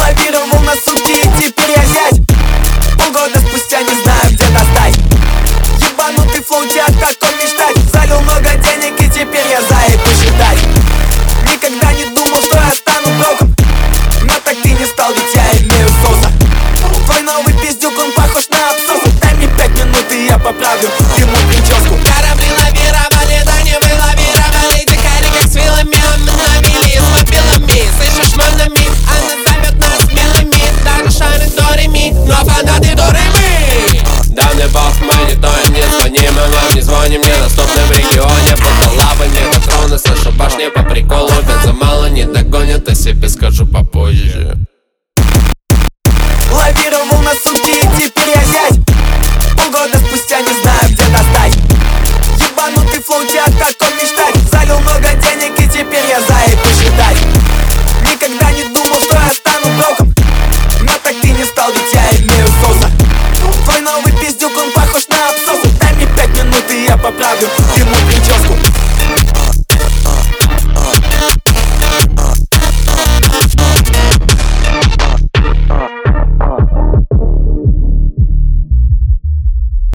лавировал на сутки, и теперь я зять. Полгода спустя не знаю, где достать. Ебанутый флоу, о таком мечтать. Залил много денег, и теперь я за их посчитать. Никогда не думал, что я стану броком, но так ты не стал, ведь я имею соса. Твой новый пиздюк, он похож на абсос. Дай мне 5 минут, и я поправлю ему прическу. Корабли лавировали, да не вы лавировали. Текали как с вилами, а мы ловили с мобилами. Слышишь, манами, она зовет нас милыми. Даже шары до реми, но фанаты до реми. Да мне бог, мы не тоем, не звоним, мы вам не звоним. Недоступны в регионе, под лавой не дотроны. Слышу башни по приколу, бенза мало не догонят, о себе скажу попозже.